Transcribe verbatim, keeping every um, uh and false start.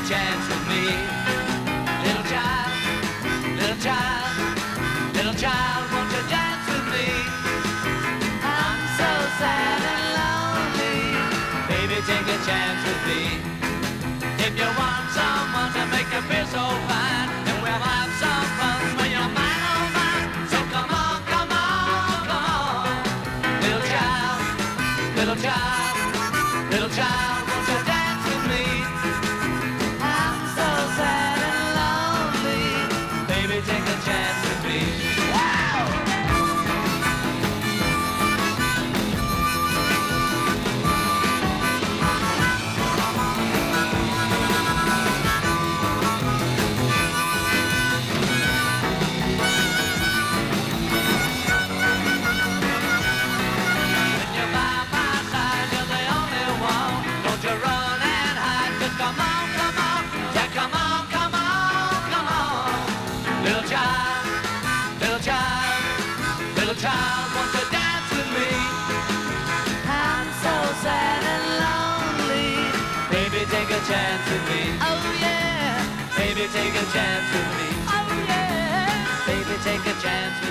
chance with me. Little child, little child, little child, won't you dance with me? I'm so sad and lonely. Baby, take a chance with me. If you want someone to make you feel so fine, then we'll have some fun when you're mine, oh mine. So come on, come on, come on. Little child, little child, little child, won't you dance with me? I'm so sad and lonely. Baby, take a chance with me. Little child, won't you dance with me? I'm so sad and lonely. Baby, take a chance with me. Oh yeah. Baby, take a chance with me. Oh yeah. Baby, take a chance with me.